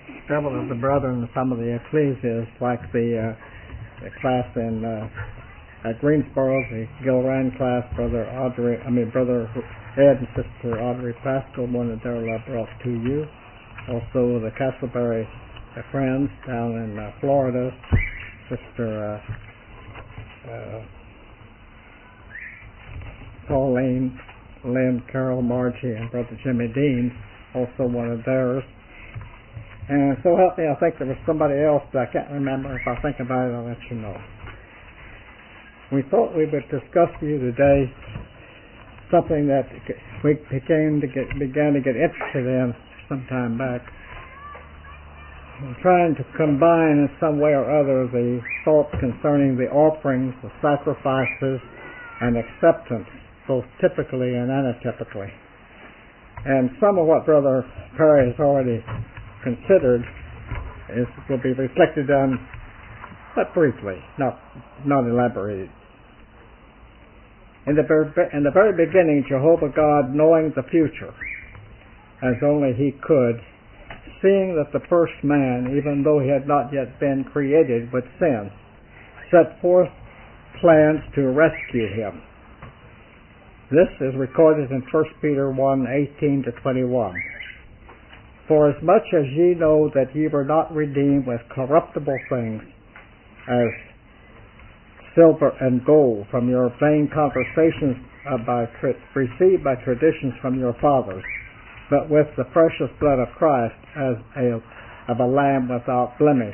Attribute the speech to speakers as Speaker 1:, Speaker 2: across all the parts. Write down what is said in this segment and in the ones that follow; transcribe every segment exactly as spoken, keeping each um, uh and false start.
Speaker 1: several of the brethren, some of the ecclesias, like the, uh, the class in uh, at Greensboro, the Gilran class, Brother Audrey, I mean Brother Ed and Sister Audrey Pascal, wanted their love brought to you. Also, the Castleberry uh, friends down in uh, Florida, Sister uh, uh, Pauline, Lynn, Carol, Margie, and Brother Jimmy Dean also wanted theirs. And so help me, I think there was somebody else, but I can't remember. If I think about it, I'll let you know. We thought we would discuss to you today something that we began to get, began to get interested in some time back. We're trying to combine in some way or other the thoughts concerning the offerings, the sacrifices, and acceptance, both typically and anatypically. And some of what Brother Perry has already considered is will be reflected on, but briefly, not not elaborated. In the in the very beginning, Jehovah God, knowing the future as only He could, seeing that the first man, even though he had not yet been created with sin, set forth plans to rescue him. This is recorded in First Peter one, eighteen to twenty-one. For as much as ye know that ye were not redeemed with corruptible things, as silver and gold, from your vain conversations uh, by tra- received by traditions from your fathers, but with the precious blood of Christ, as a, of a lamb without blemish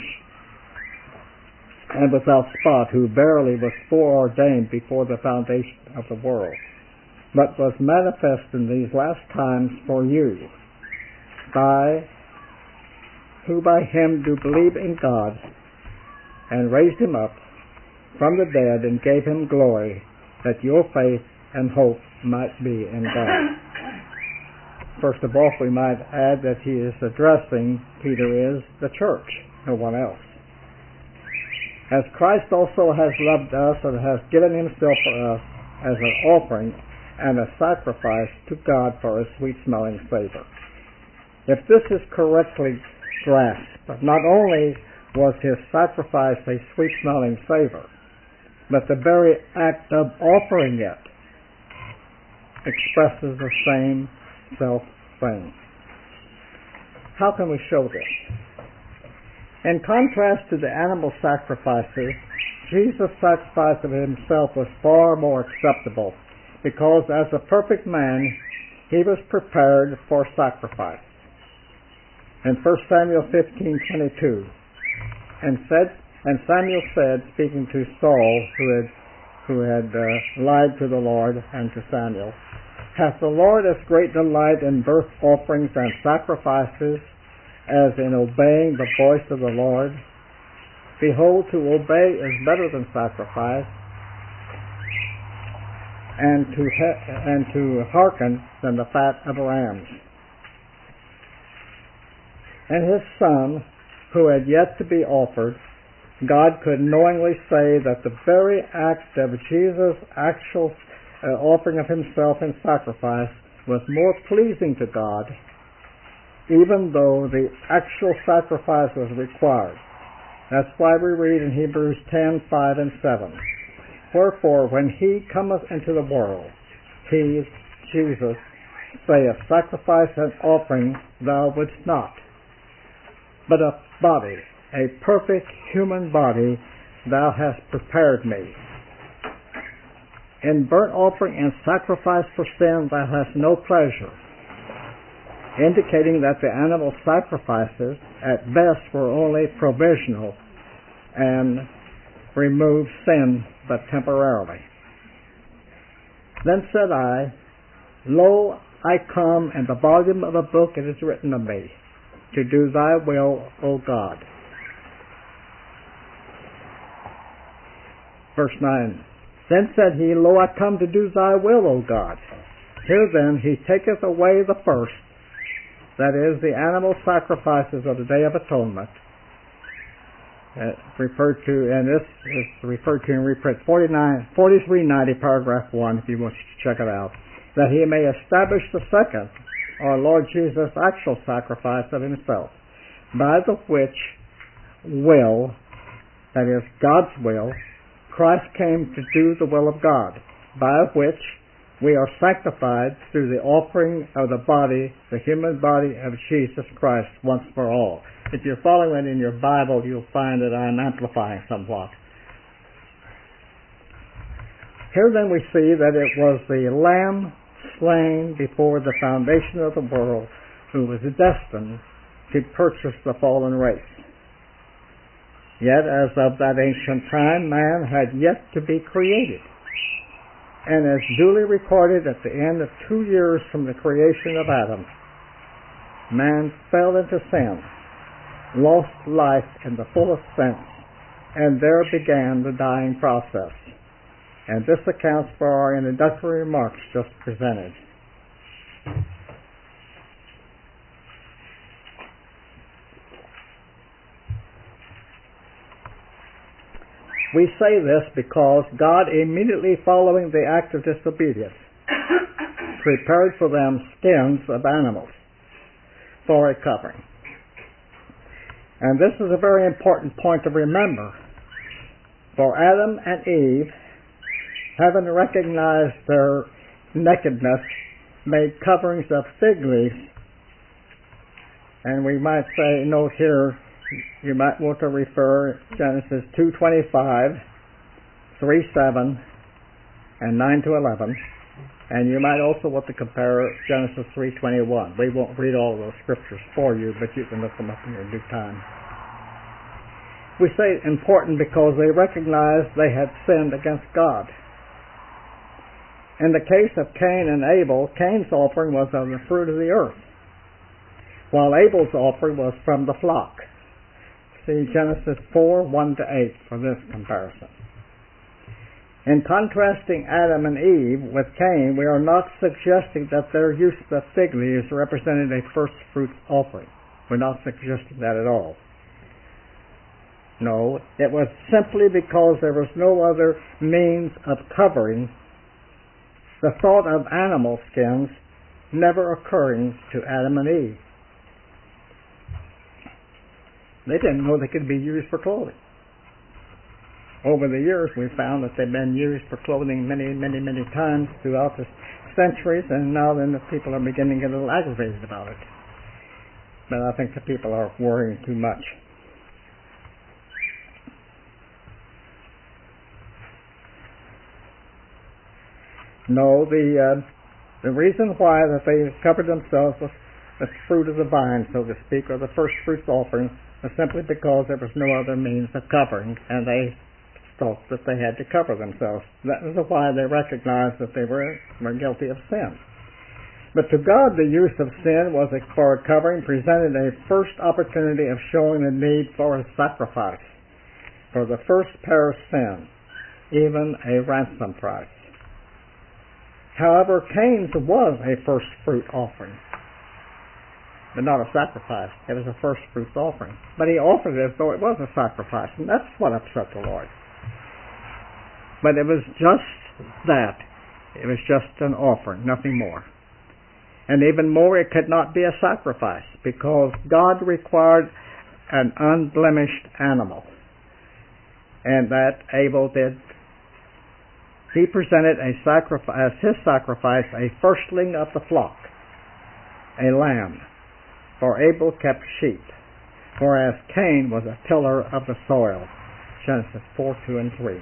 Speaker 1: and without spot, who verily was foreordained before the foundation of the world, but was manifest in these last times for you, by who by him do believe in God, and raised him up from the dead, and gave him glory, that your faith and hope might be in God. First of all, we might add that he is addressing, Peter is, the church, no one else. As Christ also has loved us and has given himself for us as an offering and a sacrifice to God for a sweet-smelling savor. If this is correctly grasped, not only was his sacrifice a sweet-smelling savor, but the very act of offering it expresses the same self-thing. How can we show this? In contrast to the animal sacrifices, Jesus' sacrifice of himself was far more acceptable, because as a perfect man, he was prepared for sacrifice. In First Samuel fifteen twenty-two, and said, and Samuel said, speaking to Saul, who had who had uh, lied to the Lord and to Samuel, hath the Lord as great delight in burnt offerings and sacrifices as in obeying the voice of the Lord? Behold, to obey is better than sacrifice, and to he- and to hearken than the fat of rams. And his Son, who had yet to be offered, God could knowingly say that the very act of Jesus' actual uh, offering of himself in sacrifice was more pleasing to God, even though the actual sacrifice was required. That's why we read in Hebrews ten, five and seven. Wherefore, when he cometh into the world, he, Jesus, saith, sacrifice and offering thou wouldst not, but a body, a perfect human body, thou hast prepared me. In burnt offering and sacrifice for sin thou hast no pleasure, indicating that the animal sacrifices at best were only provisional and removed sin but temporarily. Then said I, Lo, I come, in the volume of a book it is written of me, to do thy will, O God. Verse nine. Then said he, Lo, I come to do thy will, O God. Here then he taketh away the first, that is, the animal sacrifices of the Day of Atonement, uh, referred to, and this is referred to in reprint forty-nine, forty-three ninety, paragraph one, if you want to check it out, that he may establish the second, our Lord Jesus' actual sacrifice of himself, by the which will, that is, God's will, Christ came to do the will of God, by which we are sanctified through the offering of the body, the human body of Jesus Christ once for all. If you're following it in your Bible, you'll find that I'm amplifying somewhat. Here then we see that it was the Lamb slain before the foundation of the world who was destined to purchase the fallen race. Yet as of that ancient time, man had yet to be created. And as duly recorded at the end of two years from the creation of Adam, man fell into sin, lost life in the fullest sense, and there began the dying process. And this accounts for our introductory remarks just presented. We say this because God, immediately following the act of disobedience, prepared for them skins of animals for a covering. And this is a very important point to remember. For Adam and Eve, having recognized their nakedness, made coverings of fig leaves. And we might say, note here, you might want to refer Genesis two twenty-five, three seven, and nine to eleven. And you might also want to compare Genesis three twenty-one. We won't read all those scriptures for you, but you can look them up in your due time. We say important because they recognized they had sinned against God. In the case of Cain and Abel, Cain's offering was of the fruit of the earth, while Abel's offering was from the flock. See Genesis four, one to eight for this comparison. In contrasting Adam and Eve with Cain, we are not suggesting that their use of fig leaves represented a first fruits offering. We're not suggesting that at all. No, it was simply because there was no other means of covering, the thought of animal skins never occurring to Adam and Eve. They didn't know they could be used for clothing. Over the years, we found that they've been used for clothing many, many, many times throughout the centuries, and now then the people are beginning to get a little aggravated about it. But I think the people are worrying too much. No, the uh, the reason why that they covered themselves with the fruit of the vine, so to speak, or the first fruits offering, was simply because there was no other means of covering, and they thought that they had to cover themselves. That was why they recognized that they were, were guilty of sin. But to God, the use of sin was a, for a covering presented a first opportunity of showing the need for a sacrifice, for the first pair of sin, even a ransom price. However, Cain's was a first fruit offering, but not a sacrifice. It was a first fruits offering. But he offered it as though it was a sacrifice, and that's what upset the Lord. But it was just that. It was just an offering, nothing more. And even more, it could not be a sacrifice, because God required an unblemished animal, and that Abel did. He presented a sacrifice, as his sacrifice, a firstling of the flock, a lamb. For Abel kept sheep, whereas Cain was a tiller of the soil. Genesis four, two, and three.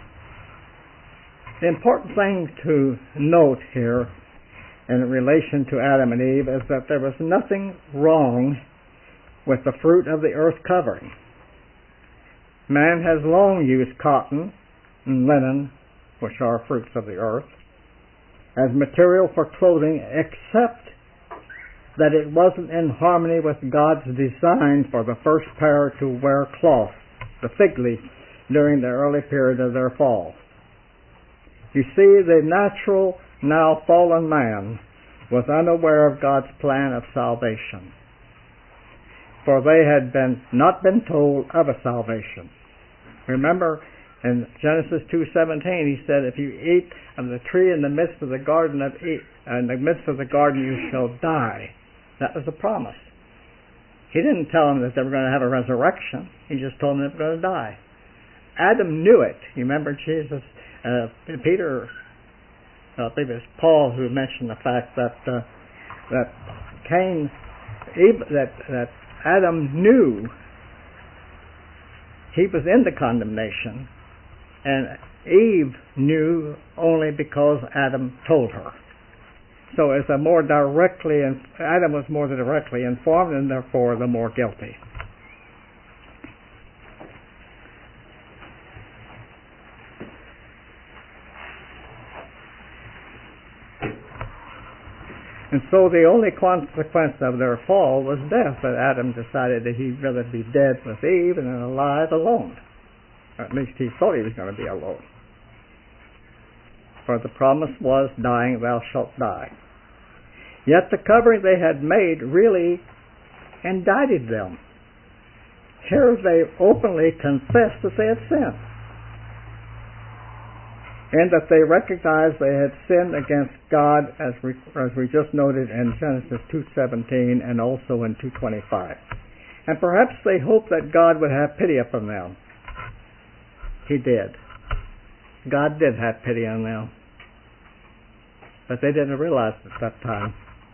Speaker 1: The important thing to note here in relation to Adam and Eve is that there was nothing wrong with the fruit of the earth covering. Man has long used cotton and linen, which are fruits of the earth, as material for clothing, except that it wasn't in harmony with God's design for the first pair to wear cloth, the fig leaf, during the early period of their fall. You see, the natural, now fallen man was unaware of God's plan of salvation, for they had been not been told of a salvation. Remember, in Genesis two seventeen, he said, "If you eat of the tree in the midst of the garden of e- in the midst of the garden, you shall die." That was a promise. He didn't tell them that they were going to have a resurrection. He just told them they were going to die. Adam knew it. You remember Jesus, uh, Peter, uh, I believe it was Paul who mentioned the fact that uh, that Cain, that that Adam knew he was in the condemnation, and Eve knew only because Adam told her. So it's a more directly, and Adam was more directly informed, and therefore the more guilty. And so the only consequence of their fall was death, that Adam decided that he'd rather be dead with Eve than alive alone. Or at least he thought he was going to be alone. For the promise was, dying thou shalt die. Yet the covering they had made really indicted them. Here they openly confessed that they had sinned, and that they recognized they had sinned against God, as we, as we just noted in Genesis two seventeen and also in two twenty-five. And perhaps they hoped that God would have pity upon them. He did. God did have pity on them. But they didn't realize it at that time.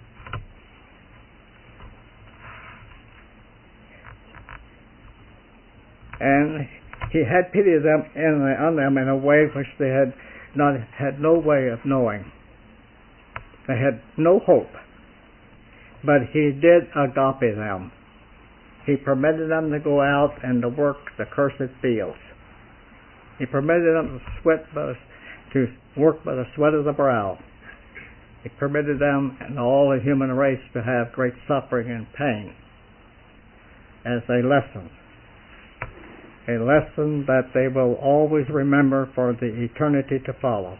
Speaker 1: And he had pity of them in, on them in a way which they had not had no way of knowing. They had no hope. But he did agape them. He permitted them to go out and to work the cursed fields. He permitted them to sweat by, to work by the sweat of the brow. He permitted them and all the human race to have great suffering and pain as a lesson. A lesson that they will always remember for the eternity to follow.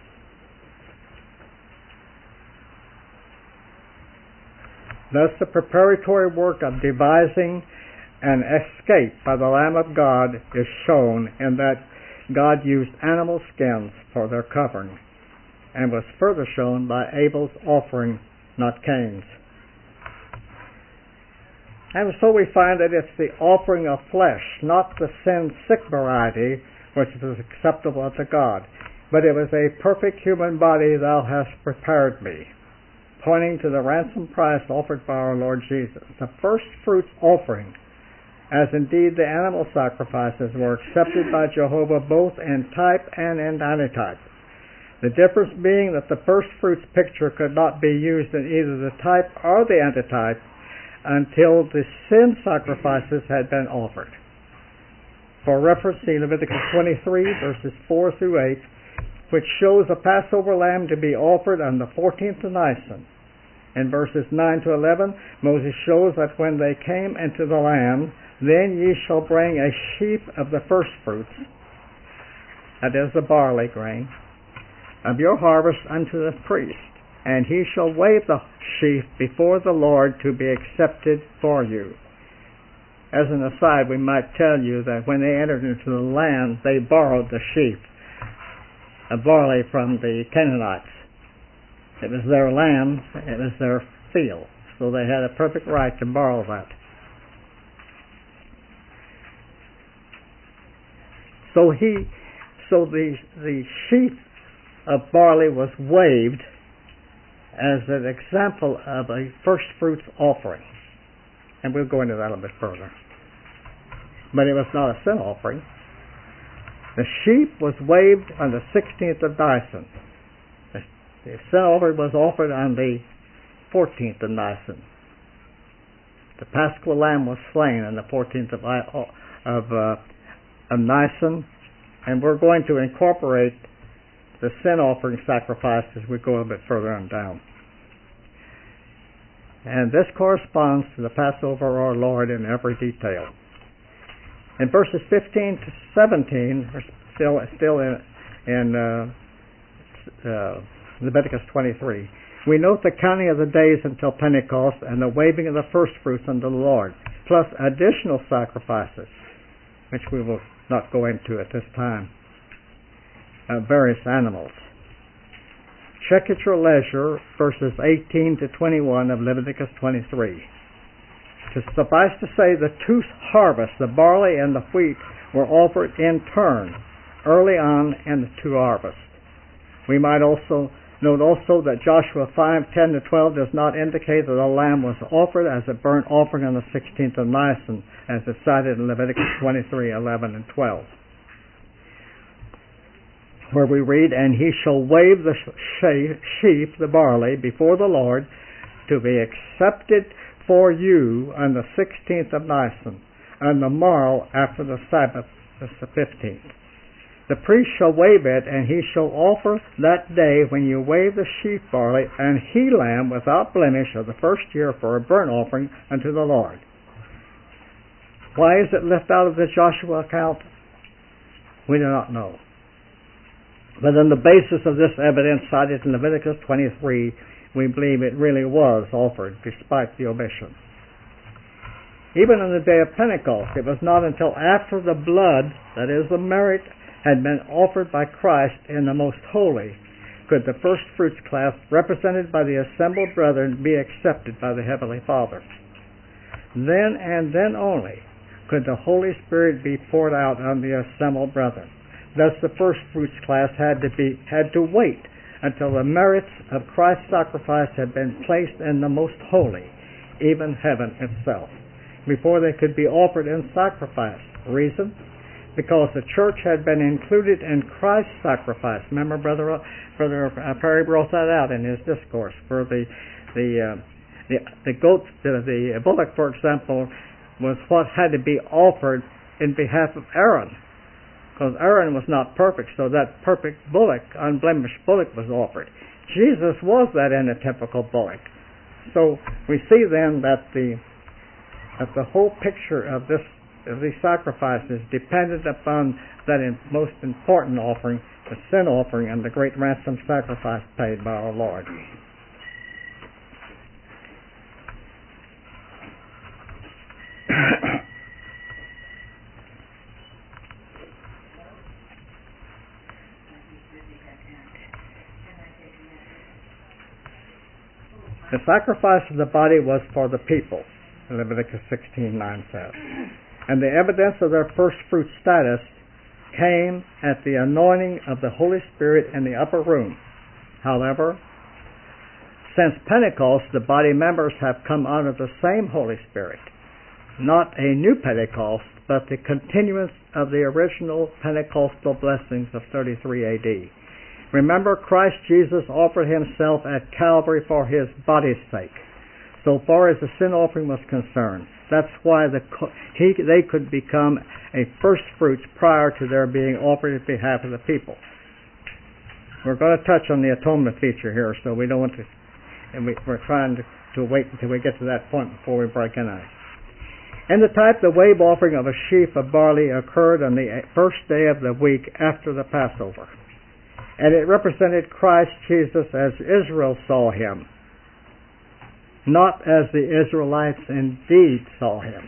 Speaker 1: Thus the preparatory work of devising an escape by the Lamb of God is shown in that God used animal skins for their covering, and was further shown by Abel's offering, not Cain's. And so we find that it's the offering of flesh, not the sin-sick variety, which was acceptable unto God, but it was a perfect human body thou hast prepared me, pointing to the ransom price offered by our Lord Jesus. The first fruits offering, as indeed the animal sacrifices, were accepted by Jehovah both in type and in antitype. The difference being that the first fruits picture could not be used in either the type or the antitype until the sin sacrifices had been offered. For reference, see Leviticus twenty-three, verses four through eight, which shows a Passover lamb to be offered on the fourteenth of Nisan. In verses nine to eleven, Moses shows that when they came into the land, then ye shall bring a sheaf of the first fruits, that is the barley grain, of your harvest unto the priest, and he shall wave the sheaf before the Lord to be accepted for you. As an aside, we might tell you that when they entered into the land, they borrowed the sheaf of barley from the Canaanites. It was their land, it was their field, so they had a perfect right to borrow that. So he, so the the sheaf of barley was waved as an example of a first fruits offering, and we'll go into that a little bit further. But it was not a sin offering. The sheep was waved on the sixteenth of Nisan. The, the sin offering was offered on the fourteenth of Nisan. The Paschal lamb was slain on the fourteenth of of, uh, of Nisan, and we're going to incorporate the sin offering sacrifice as we go a bit further on down. And this corresponds to the Passover of our Lord in every detail. In verses fifteen to seventeen, we're still, still in, in uh, uh, Leviticus twenty-three, we note the counting of the days until Pentecost and the waving of the first fruits unto the Lord, plus additional sacrifices, which we will not go into at this time. Uh, various animals. Check at your leisure verses eighteen to twenty-one of Leviticus twenty-three. To suffice to say, the two harvests, the barley and the wheat, were offered in turn early on in the two harvests. We might also note also that Joshua five, ten to twelve does not indicate that a lamb was offered as a burnt offering on the sixteenth of Nisan, as is cited in Leviticus twenty-three, eleven, and twelve, where we read, "And he shall wave the sheaf, the barley, before the Lord, to be accepted for you on the sixteenth of Nisan, and the morrow after the Sabbath is the fifteenth. The priest shall wave it, and he shall offer that day when you wave the sheaf barley an he lamb without blemish of the first year for a burnt offering unto the Lord." Why is it left out of the Joshua account? We do not know. But on the basis of this evidence cited in Leviticus twenty-three, we believe it really was offered despite the omission. Even on the day of Pentecost, it was not until after the blood, that is the merit, had been offered by Christ in the most holy, could the first fruits class, represented by the assembled brethren, be accepted by the Heavenly Father. Then and then only could the Holy Spirit be poured out on the assembled brethren. Thus the first fruits class had to be had to wait until the merits of Christ's sacrifice had been placed in the most holy, even heaven itself, before they could be offered in sacrifice. Reason? Because the church had been included in Christ's sacrifice. Remember, Brother Brother Perry brought that out in his discourse. For the the uh, the, the goat, the, the bullock, for example, was what had to be offered in behalf of Aaron, because Aaron was not perfect, so that perfect bullock, unblemished bullock, was offered. Jesus was that antitypical bullock. So we see then that the that the whole picture of this of these sacrifices depended upon that in most important offering, the sin offering, and the great ransom sacrifice paid by our Lord. The sacrifice of the body was for the people, Leviticus sixteen nine says. And the evidence of their first fruit status came at the anointing of the Holy Spirit in the upper room. However, since Pentecost, the body members have come under the same Holy Spirit. Not a new Pentecost, but the continuance of the original Pentecostal blessings of thirty-three A D. Remember, Christ Jesus offered himself at Calvary for his body's sake, so far as the sin offering was concerned. That's why the, he, they could become a first fruits prior to their being offered on behalf of the people. We're going to touch on the atonement feature here, so we don't want to, and we, we're trying to, to wait until we get to that point before we break in on it. In the type, the wave offering of a sheaf of barley occurred on the first day of the week after the Passover, and it represented Christ Jesus as Israel saw him, not as the Israelites indeed saw him.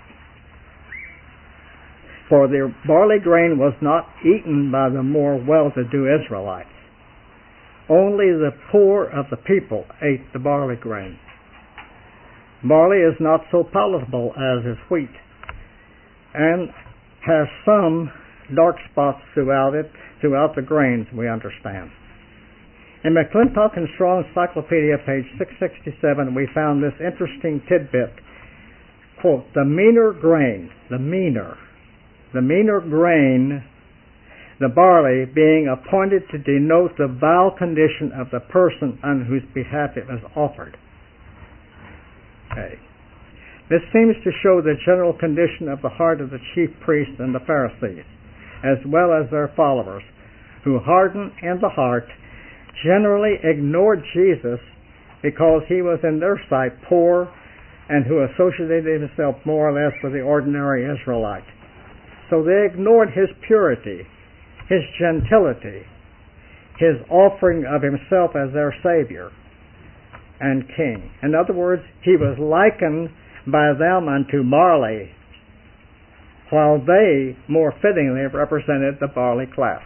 Speaker 1: For the barley grain was not eaten by the more well-to-do Israelites. Only the poor of the people ate the barley grain. Barley is not so palatable as is wheat, and has some dark spots throughout it, throughout the grains, we understand. In McClintock and Strong's Encyclopedia, page six sixty-seven, we found this interesting tidbit. Quote, the meaner grain, the meaner, the meaner grain, the barley, being appointed to denote the vile condition of the person on whose behalf it was offered. Okay. This seems to show the general condition of the heart of the chief priests and the Pharisees, as well as their followers, who hardened in the heart, generally ignored Jesus because he was in their sight poor, and who associated himself more or less with the ordinary Israelite. So they ignored his purity, his gentility, his offering of himself as their Savior and King. In other words, he was likened by them unto barley, while they more fittingly represented the barley class.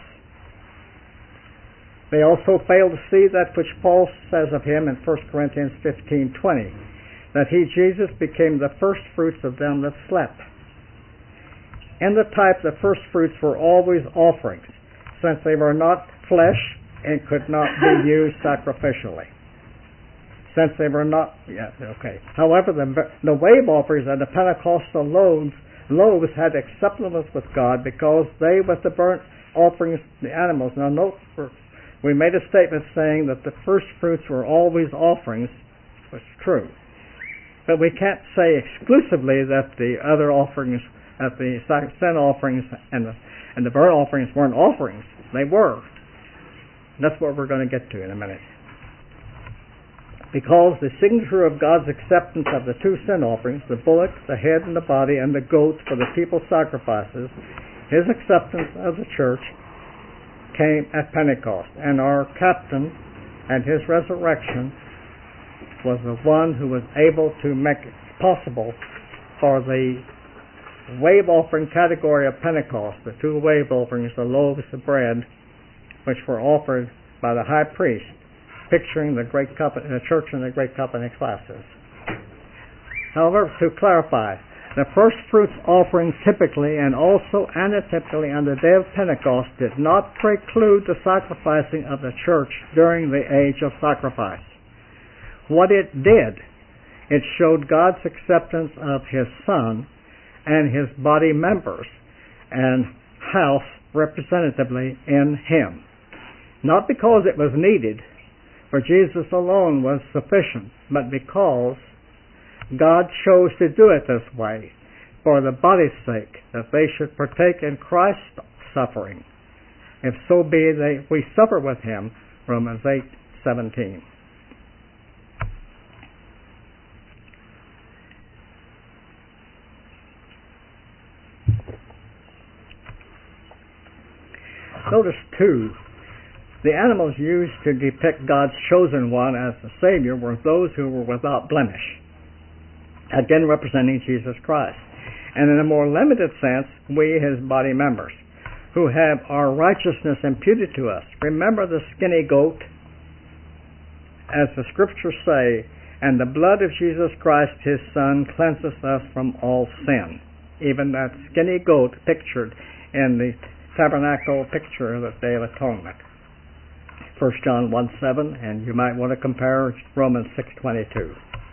Speaker 1: They also failed to see that which Paul says of him in First Corinthians fifteen twenty, that he, Jesus, became the first fruits of them that slept. In the type, the first fruits were always offerings, since they were not flesh and could not be used sacrificially. Since they were not, yeah, okay. However, the, the wave offerings and the Pentecostal loaves, loaves had acceptance with God because they, with the burnt offerings, the animals. Now note, we made a statement saying that the first fruits were always offerings, which is true. But we can't say exclusively that the other offerings, that the sin offerings and the, and the burnt offerings weren't offerings. They were. That's what we're going to get to in a minute. Because the signature of God's acceptance of the two sin offerings, the bullock, the head and the body, and the goats for the people's sacrifices, his acceptance of the church came at Pentecost. And our captain and his resurrection was the one who was able to make it possible for the wave offering category of Pentecost, the two wave offerings, the loaves of bread, which were offered by the high priest, picturing the great company, the church and the great company classes. However, to clarify, the first fruits offering typically and also anatypically on the day of Pentecost did not preclude the sacrificing of the church during the age of sacrifice. What it did, it showed God's acceptance of his Son and his body members and house representatively in him. Not because it was needed, for Jesus alone was sufficient, but because God chose to do it this way for the body's sake, that they should partake in Christ's suffering. If so be that we suffer with him, Romans eight seventeen. Notice too, the animals used to depict God's chosen one as the Savior were those who were without blemish, again representing Jesus Christ. And in a more limited sense, we, his body members, who have our righteousness imputed to us. Remember the skinny goat, as the scriptures say, and the blood of Jesus Christ, his Son, cleanseth us from all sin. Even that skinny goat pictured in the tabernacle picture of the Day of Atonement. First John one seven, and you might want to compare Romans six twenty-two.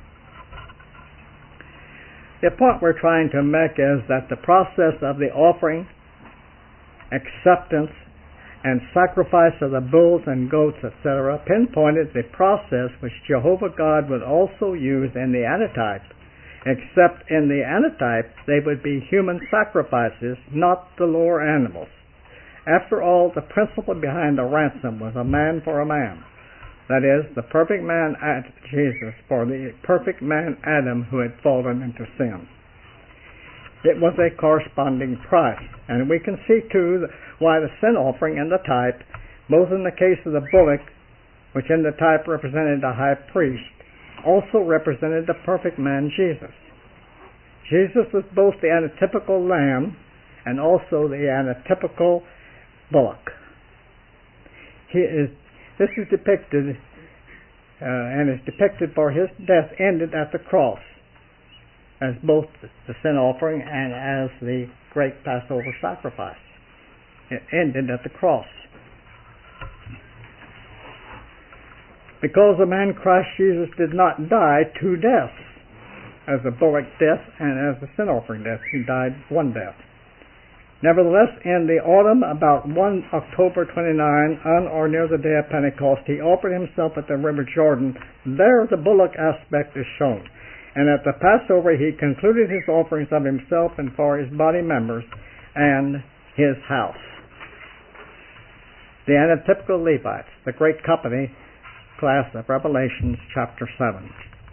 Speaker 1: The point we're trying to make is that the process of the offering, acceptance, and sacrifice of the bulls and goats, et cetera, pinpointed the process which Jehovah God would also use in the antitype, except in the antitype they would be human sacrifices, not the lower animals. After all, the principle behind the ransom was a man for a man. That is, the perfect man Jesus for the perfect man Adam who had fallen into sin. It was a corresponding price. And we can see, too, why the sin offering in the type, both in the case of the bullock, which in the type represented the high priest, also represented the perfect man Jesus. Jesus was both the antitypical lamb and also the antitypical bullock. He is, this is depicted uh, and is depicted for his death ended at the cross as both the sin offering and as the great Passover sacrifice. It ended at the cross. Because the man Christ Jesus did not die two deaths, as the bullock death and as the sin offering death. He died one death. Nevertheless, in the autumn, about one October twenty-ninth, on or near the day of Pentecost, he offered himself at the river Jordan. There the bullock aspect is shown. And at the Passover he concluded his offerings of himself and for his body members and his house. The antitypical Levites, the great company class of Revelation chapter seven.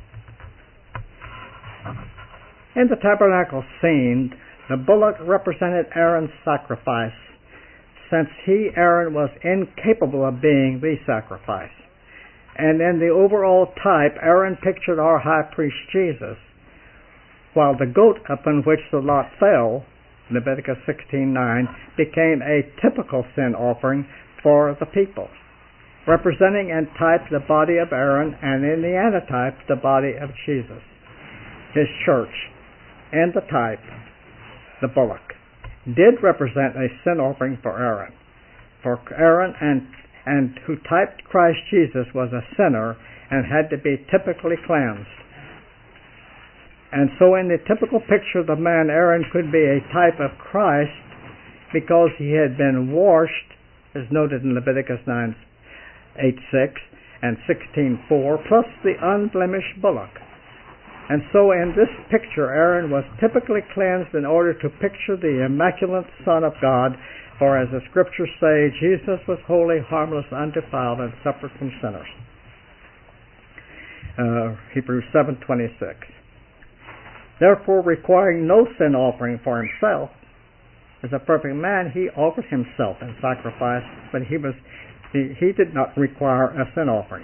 Speaker 1: In the tabernacle scene, the bullock represented Aaron's sacrifice, since he, Aaron, was incapable of being the sacrifice. And in the overall type, Aaron pictured our high priest Jesus, while the goat upon which the lot fell, Leviticus sixteen nine, became a typical sin offering for the people, representing in type the body of Aaron and in the antitype the body of Jesus. his church, and the type, the bullock, did represent a sin offering for Aaron. For Aaron and, and who typed Christ Jesus was a sinner and had to be typically cleansed. And so in the typical picture of the man, Aaron could be a type of Christ because he had been washed, as noted in Leviticus nine, eight, six and sixteen, four, plus the unblemished bullock. And so in this picture, Aaron was typically cleansed in order to picture the immaculate Son of God, for as the scriptures say, Jesus was holy, harmless, undefiled, and separate from sinners. Uh, Hebrews seven twenty-six. Therefore, requiring no sin offering for himself, as a perfect man, he offered himself in sacrifice, but he was he, he did not require a sin offering.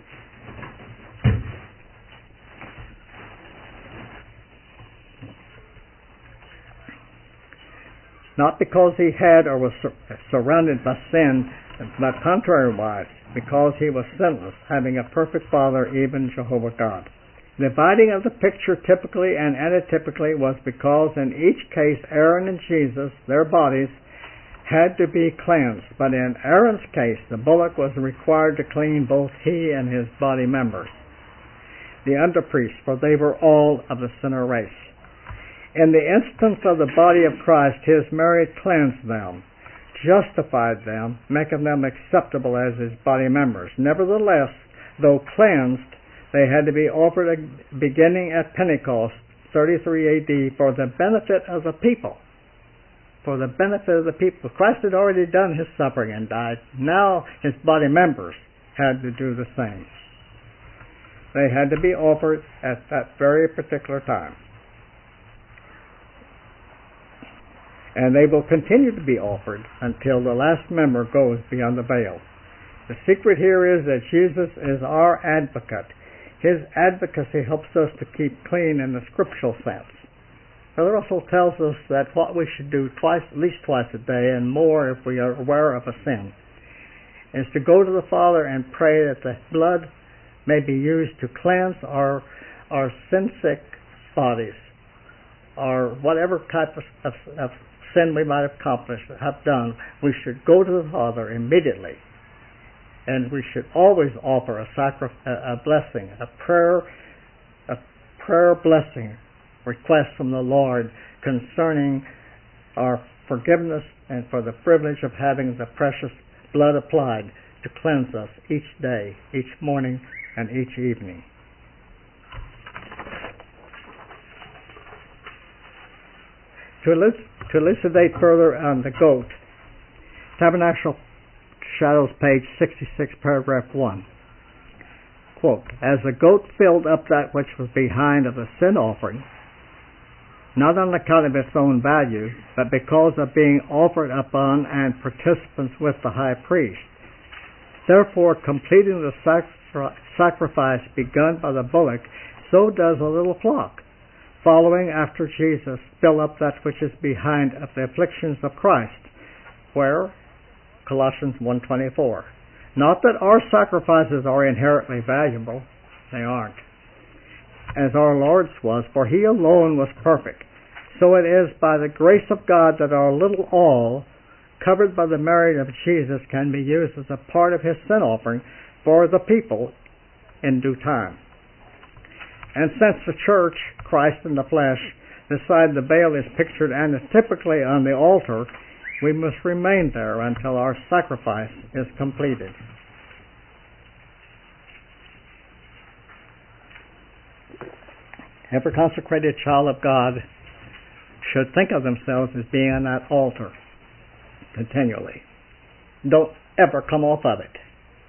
Speaker 1: Not because he had or was sur- surrounded by sin, but contrariwise, because he was sinless, having a perfect Father, even Jehovah God. The dividing of the picture typically and anatypically was because in each case Aaron and Jesus, their bodies, had to be cleansed. But in Aaron's case, the bullock was required to clean both he and his body members, the underpriests, for they were all of the sinner race. In the instance of the body of Christ, his merit cleansed them, justified them, making them acceptable as his body members. Nevertheless, though cleansed, they had to be offered beginning at Pentecost, thirty-three A D, for the benefit of the people. For the benefit of the people. Christ had already done his suffering and died. Now his body members had to do the same. They had to be offered at that very particular time. And they will continue to be offered until the last member goes beyond the veil. The secret here is that Jesus is our advocate. His advocacy helps us to keep clean in the scriptural sense. Brother Russell tells us that what we should do twice, at least twice a day, and more if we are aware of a sin, is to go to the Father and pray that the blood may be used to cleanse our our sin-sick bodies, or whatever type of, of, of sin we might have accomplished, have done. We should go to the Father immediately. And we should always offer a, sacri- a blessing, a prayer, a prayer blessing request from the Lord concerning our forgiveness and for the privilege of having the precious blood applied to cleanse us each day, each morning, and each evening. To, eluc- to elucidate further on the goat, Tabernacle Shadows, page sixty-six, paragraph one. Quote, as the goat filled up that which was behind of the sin offering, not on account of its own value, but because of being offered upon and participants with the high priest. Therefore, completing the sacri- sacrifice begun by the bullock, so does a little flock, following after Jesus, fill up that which is behind of the afflictions of Christ, where Colossians one twenty-four. Not that our sacrifices are inherently valuable. They aren't. As our Lord's was, for he alone was perfect. So it is by the grace of God that our little all, covered by the merit of Jesus, can be used as a part of his sin offering for the people in due time. And since the church, Christ in the flesh, beside the veil is pictured and is typically on the altar, we must remain there until our sacrifice is completed. Every consecrated child of God should think of themselves as being on that altar continually. Don't ever come off of it.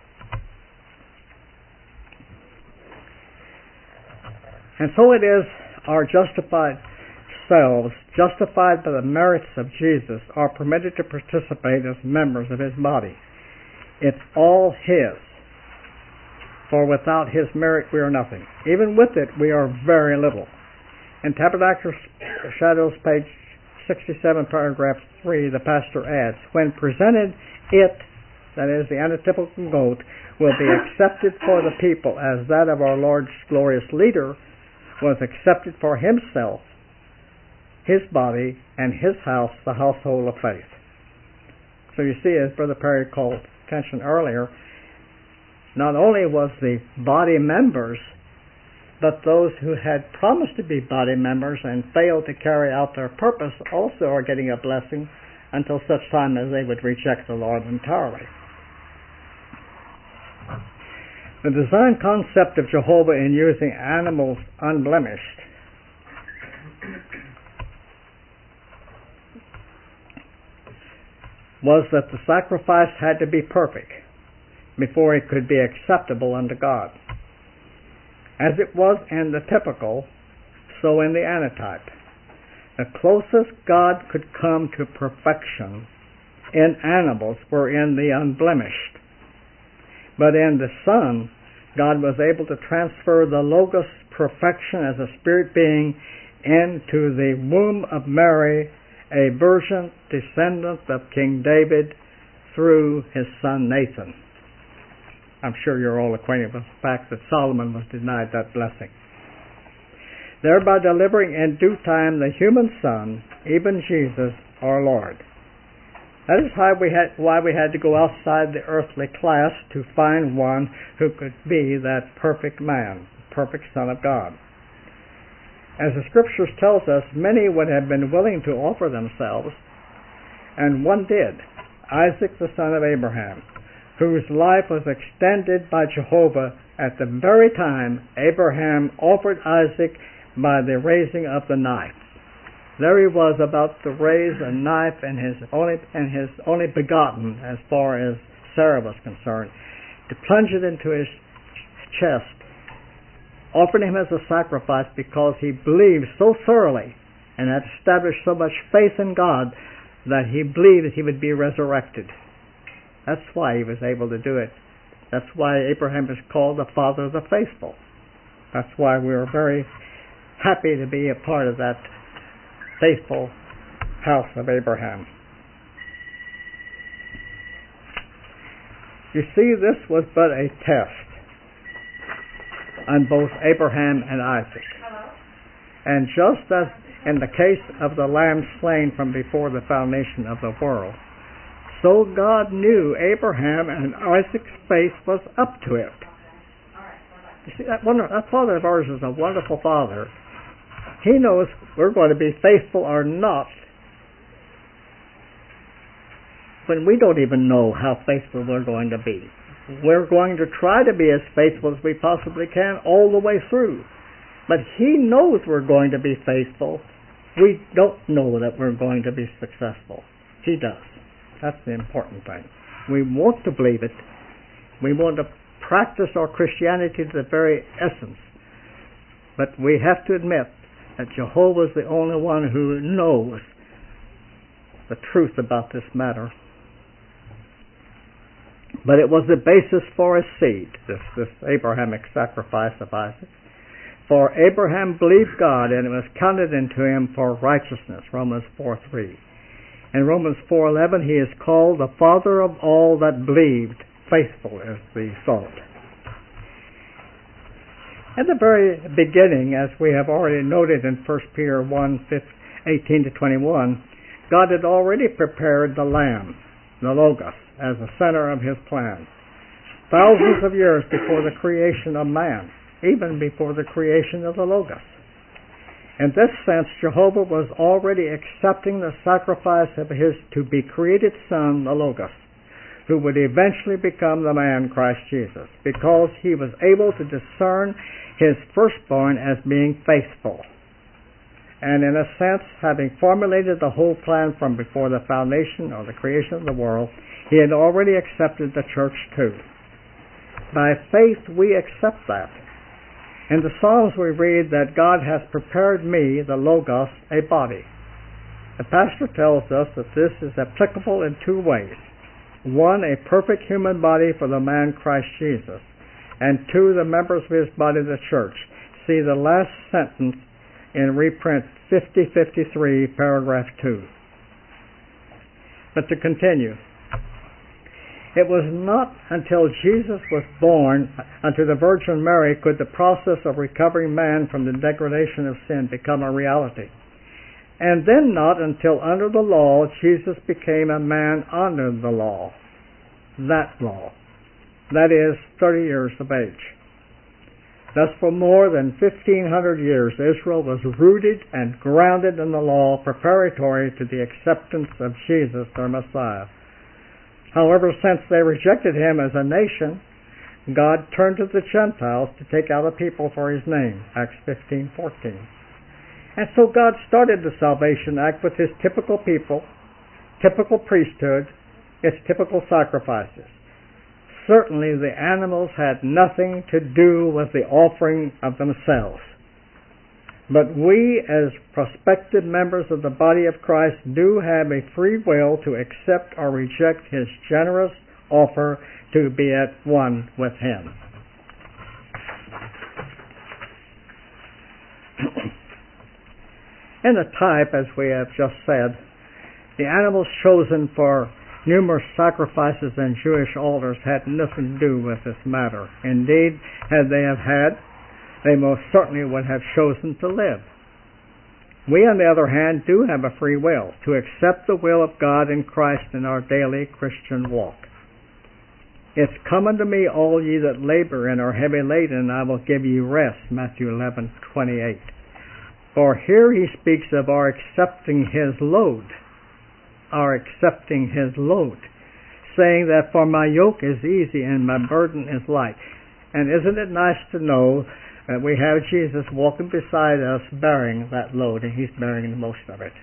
Speaker 1: And so it is our justified selves, justified by the merits of Jesus, are permitted to participate as members of his body. It's all his. For without his merit we are nothing. Even with it we are very little. In Tabernacle Shadows, page sixty-seven, paragraph three, the pastor adds, when presented, it, that is the antitypical goat, will be accepted for the people as that of our Lord's glorious leader, was accepted for himself, his body, and his house, the household of faith. So you see, as Brother Perry called attention earlier, not only was the body members, but those who had promised to be body members and failed to carry out their purpose also are getting a blessing until such time as they would reject the Lord entirely. The design concept of Jehovah in using animals unblemished was that the sacrifice had to be perfect before it could be acceptable unto God. As it was in the typical, so in the antitype. The closest God could come to perfection in animals were in the unblemished. But in the Son, God was able to transfer the Logos perfection as a spirit being into the womb of Mary, a virgin descendant of King David through his son Nathan. I'm sure you're all acquainted with the fact that Solomon was denied that blessing. Thereby delivering in due time the human Son, even Jesus, our Lord. That is why we had, why we had to go outside the earthly class to find one who could be that perfect man, perfect Son of God. As the Scriptures tells us, many would have been willing to offer themselves, and one did, Isaac the son of Abraham, whose life was extended by Jehovah at the very time Abraham offered Isaac by the raising of the knife. There he was about to raise a knife and his only and his only begotten, as far as Sarah was concerned, to plunge it into his chest, offered him as a sacrifice because he believed so thoroughly and had established so much faith in God that he believed that he would be resurrected. That's why he was able to do it. That's why Abraham is called the father of the faithful. That's why we are very happy to be a part of that faithful house of Abraham. You see, this was but a test on both Abraham and Isaac. And just as in the case of the lamb slain from before the foundation of the world, so God knew Abraham and Isaac's faith was up to it. You see, that, wonder, that Father of ours is a wonderful Father. He knows we're going to be faithful or not when we don't even know how faithful we're going to be. We're going to try to be as faithful as we possibly can all the way through. But He knows we're going to be faithful. We don't know that we're going to be successful. He does. That's the important thing. We want to believe it. We want to practice our Christianity to the very essence. But we have to admit that Jehovah is the only one who knows the truth about this matter. But it was the basis for his seed, this, this Abrahamic sacrifice of Isaac. For Abraham believed God, and it was counted unto him for righteousness, Romans four three. In Romans four eleven, he is called the father of all that believed. Faithful is the thought. At the very beginning, as we have already noted in First Peter one eighteen to twenty-one, God had already prepared the Lamb, the Logos, as the center of his plan. Thousands of years before the creation of man, even before the creation of the Logos. In this sense, Jehovah was already accepting the sacrifice of his to-be-created Son, the Logos, who would eventually become the man Christ Jesus, because he was able to discern his firstborn as being faithful. And in a sense, having formulated the whole plan from before the foundation or the creation of the world, he had already accepted the church too. By faith, we accept that. In the Psalms we read that God has prepared me, the Logos, a body. The pastor tells us that this is applicable in two ways. One, a perfect human body for the man Christ Jesus. And two, the members of his body, the church. See the last sentence in reprint fifty fifty-three, paragraph two. But to continue, It was not until Jesus was born unto the Virgin Mary could the process of recovering man from the degradation of sin become a reality. And then not until under the law Jesus became a man under the law. That law. That is, thirty years of age. Thus for more than fifteen hundred years Israel was rooted and grounded in the law preparatory to the acceptance of Jesus, their Messiah. However, since they rejected him as a nation, God turned to the Gentiles to take out a people for his name, Acts fifteen fourteen. And so God started the salvation act with his typical people, typical priesthood, its typical sacrifices. Certainly the animals had nothing to do with the offering of themselves. But we, as prospective members of the body of Christ, do have a free will to accept or reject his generous offer to be at one with him. In the type, as we have just said, the animals chosen for numerous sacrifices and Jewish altars had nothing to do with this matter. Indeed, had they have had, they most certainly would have chosen to live. We, on the other hand, do have a free will to accept the will of God in Christ in our daily Christian walk. It's come unto me, all ye that labor and are heavy laden, and I will give you rest, Matthew eleven twenty-eight. For here he speaks of our accepting his load, our accepting his load, saying that for my yoke is easy and my burden is light. And isn't it nice to know that we have Jesus walking beside us bearing that load, and he's bearing the most of it.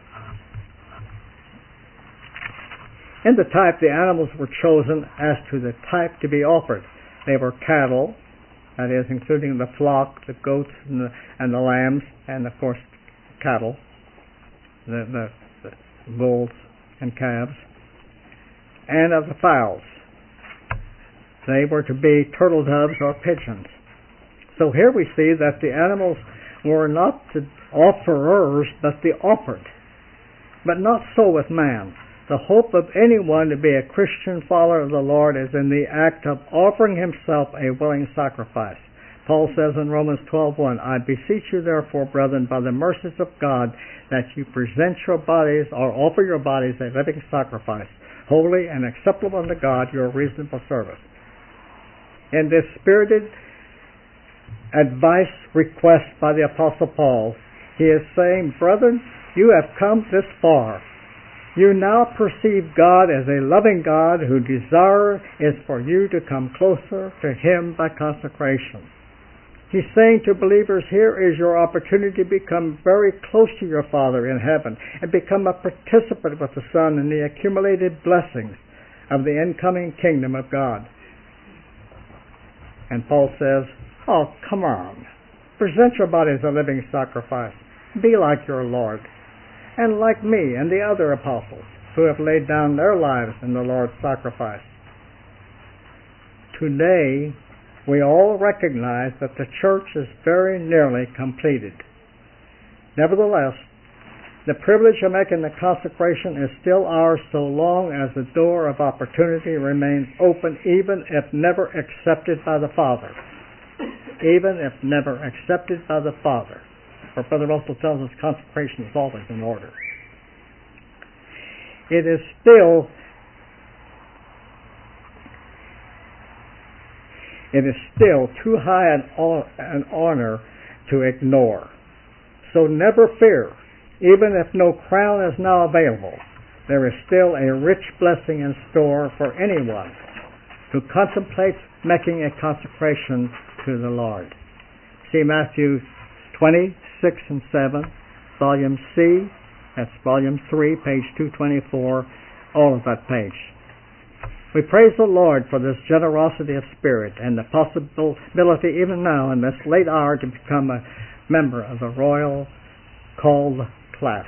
Speaker 1: In the type, the animals were chosen as to the type to be offered. They were cattle, that is, including the flock, the goats, and the, and the lambs, and of course cattle, the, the, the bulls and calves, and of the fowls. They were to be turtle doves or pigeons. So here we see that the animals were not the offerers, but the offered. But not so with man. The hope of anyone to be a Christian follower of the Lord is in the act of offering himself a willing sacrifice. Paul says in Romans twelve one, I beseech you therefore, brethren, by the mercies of God, that you present your bodies or offer your bodies a living sacrifice, holy and acceptable unto God, your reasonable service. In this spirited advice request by the Apostle Paul, he is saying, brethren, you have come this far. You now perceive God as a loving God whose desire is for you to come closer to him by consecration. He's saying to believers, here is your opportunity to become very close to your Father in heaven and become a participant with the Son in the accumulated blessings of the incoming kingdom of God. And Paul says, oh, come on. Present your body as a living sacrifice. Be like your Lord, and like me and the other apostles who have laid down their lives in the Lord's sacrifice. Today, we all recognize that the church is very nearly completed. Nevertheless, the privilege of making the consecration is still ours so long as the door of opportunity remains open, even if never accepted by the Father. Even if never accepted by the Father. For Brother Russell tells us consecration is always in order. It is still it is still too high an, an honor to ignore. So never fear. Even if no crown is now available, there is still a rich blessing in store for anyone who contemplates making a consecration to the Lord. See Matthew twenty, six and seven, volume C, that's volume three, page two twenty-four, all of that page. We praise the Lord for this generosity of spirit and the possibility even now in this late hour to become a member of the royal called class.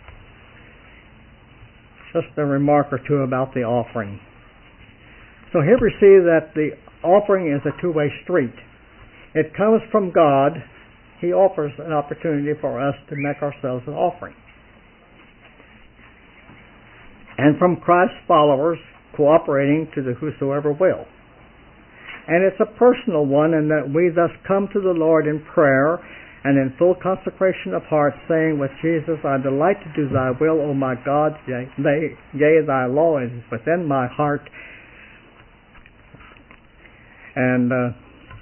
Speaker 1: Just a remark or two about the offering. So here we see that the offering is a two-way street. It comes from God. He offers an opportunity for us to make ourselves an offering. And from Christ's followers, cooperating to the whosoever will. And it's a personal one in that we thus come to the Lord in prayer and in full consecration of heart, saying with Jesus, I delight to do thy will, O my God, yea, yea thy law is within my heart. And uh,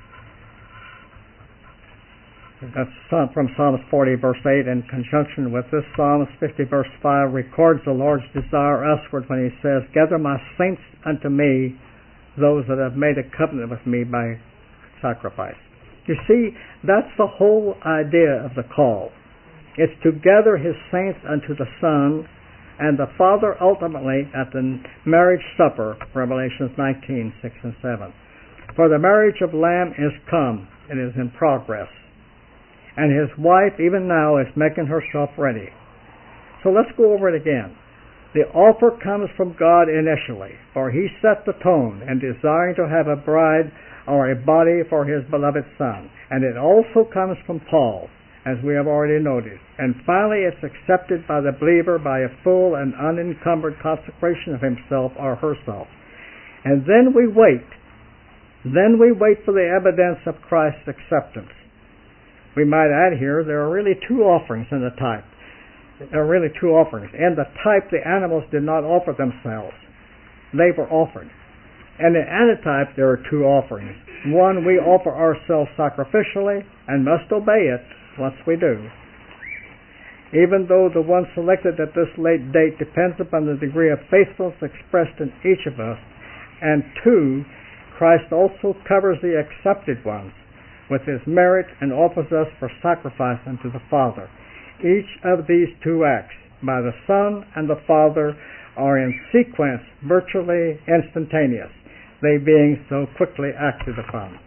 Speaker 1: that's from Psalms forty, verse eight. In conjunction with this, Psalms fifty, verse five records the Lord's desire usward when he says, gather my saints unto me, those that have made a covenant with me by sacrifice. You see, that's the whole idea of the call. It's to gather his saints unto the Son, and the Father ultimately at the marriage supper, Revelations nineteen, six and seven. For the marriage of Lamb is come, it is in progress. And his wife even now is making herself ready. So let's go over it again. The offer comes from God initially, for he set the tone in desiring to have a bride or a body for his beloved Son. And it also comes from Paul, as we have already noted. And finally it's accepted by the believer by a full and unencumbered consecration of himself or herself. And then we wait. Then we wait for the evidence of Christ's acceptance. We might add here, there are really two offerings in the type. There are really two offerings. In the type, the animals did not offer themselves. They were offered. And in antitype, there are two offerings. One, we offer ourselves sacrificially and must obey it once we do. Even though the one selected at this late date depends upon the degree of faithfulness expressed in each of us. And two, Christ also covers the accepted ones with his merit and offers us for sacrifice unto the Father. Each of these two acts, by the Son and the Father, are in sequence, virtually instantaneous, they being so quickly acted upon.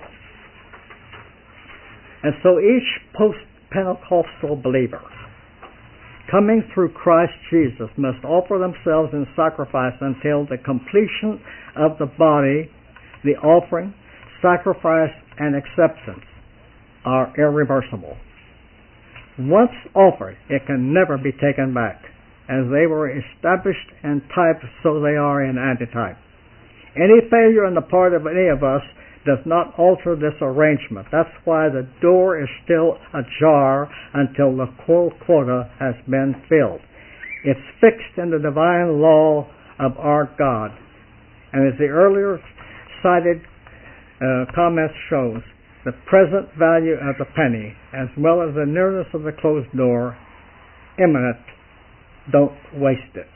Speaker 1: And so each post-Pentecostal believer, coming through Christ Jesus, must offer themselves in sacrifice until the completion of the body, the offering, sacrifice, and acceptance are irreversible. Once offered, it can never be taken back. As they were established in type, so they are in antitype. Any failure on the part of any of us does not alter this arrangement. That's why the door is still ajar until the full quota has been filled. It's fixed in the divine law of our God. And as the earlier cited uh, comments shows, the present value of the penny, as well as the nearness of the closed door, imminent. Don't waste it.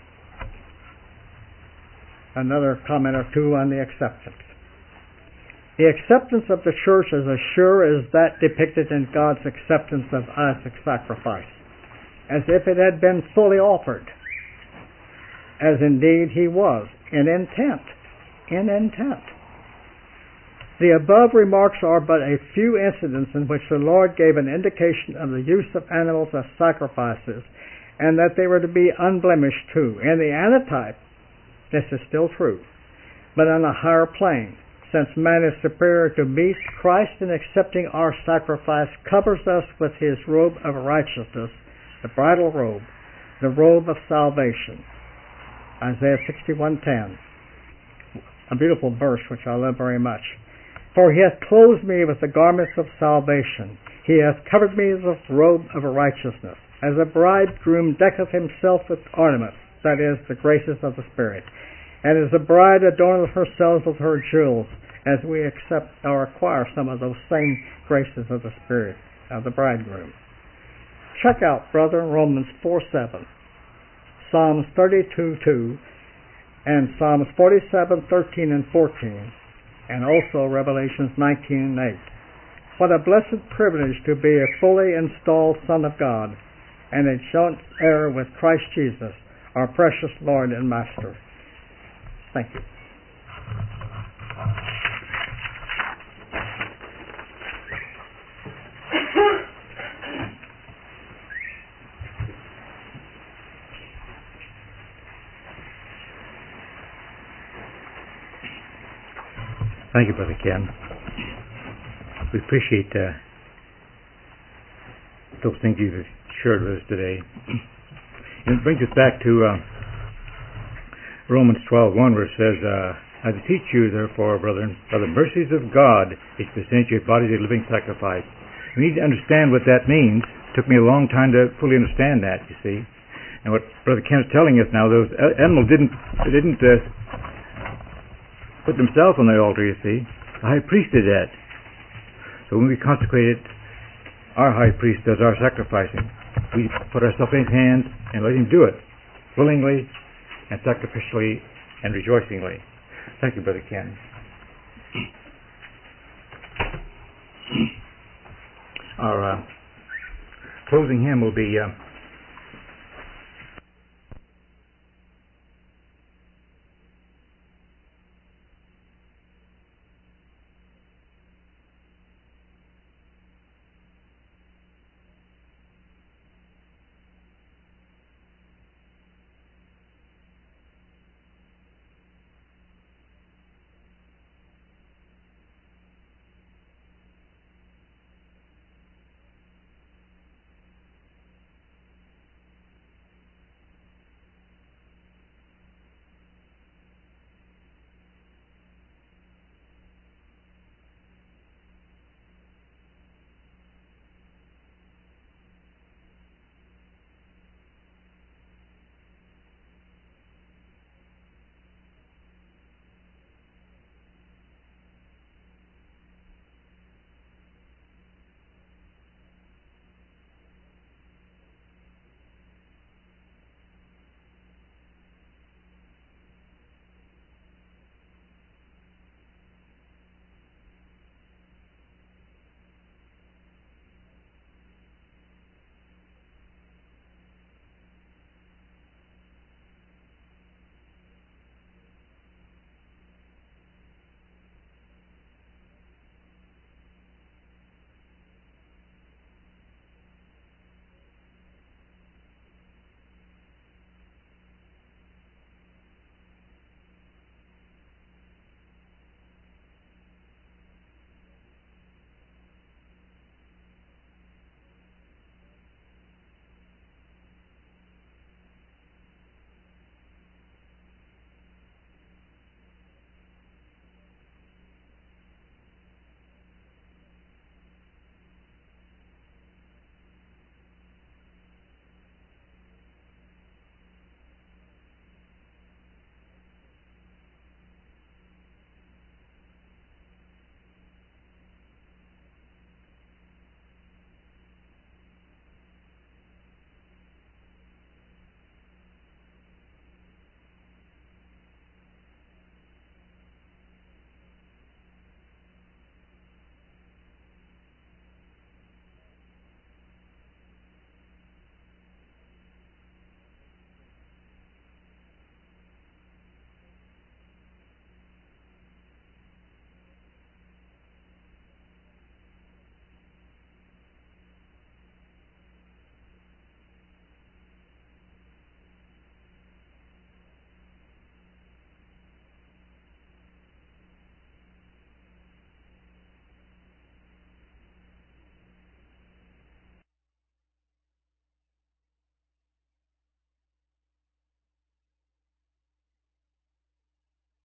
Speaker 1: Another comment or two on the acceptance. The acceptance of the church is as sure as that depicted in God's acceptance of Isaac's sacrifice, as if it had been fully offered, as indeed he was, in intent. In intent. The above remarks are but a few incidents in which the Lord gave an indication of the use of animals as sacrifices, and that they were to be unblemished too. In the antitype, this is still true, but on a higher plane. Since man is superior to beasts, Christ, in accepting our sacrifice, covers us with his robe of righteousness, the bridal robe, the robe of salvation. Isaiah sixty-one ten. A beautiful verse which I love very much. For he hath clothed me with the garments of salvation. He hath covered me with the robe of righteousness. As a bridegroom decketh himself with ornaments, that is, the graces of the Spirit. And as a bride adorneth herself with her jewels, as we accept or acquire some of those same graces of the Spirit, of the bridegroom. Check out, brethren, Romans four seven, Psalms thirty-two two, and Psalms forty-seven thirteen and fourteen. And also Revelations nineteen and eight. What a blessed privilege to be a fully installed Son of God and a joint heir with Christ Jesus, our precious Lord and Master. Thank you.
Speaker 2: Thank you, Brother Ken. We appreciate uh, those things you've shared with us today. And it brings us back to uh, Romans twelve one, where it says, uh, I beseech you, therefore, brethren, by the mercies of God, is to present your bodies a living sacrifice. We need to understand what that means. It took me a long time to fully understand that, you see. And what Brother Ken is telling us now, those animals didn't they didn't uh, put themselves on the altar, you see. The high priest did that. So when we consecrate it, our high priest does our sacrificing. We put ourselves in his hands and let him do it, willingly and sacrificially and rejoicingly. Thank you, Brother Ken. Our uh, closing hymn will be... Uh,